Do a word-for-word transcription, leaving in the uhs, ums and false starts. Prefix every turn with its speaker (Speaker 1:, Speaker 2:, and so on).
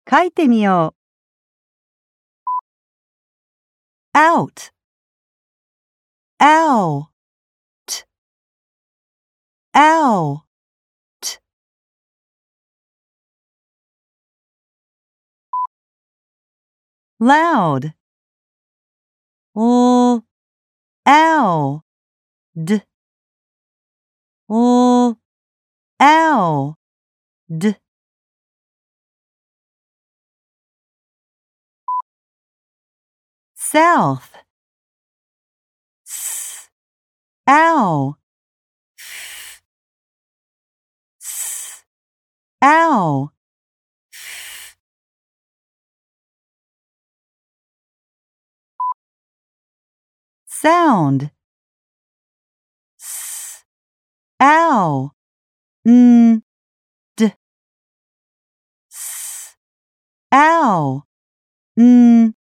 Speaker 1: 書いてみよう。out, out, out. loud, l, l, d, l, l, d. south, s, ow, f, s, ow, f. sound, s, ow, n, d, s, ow, n.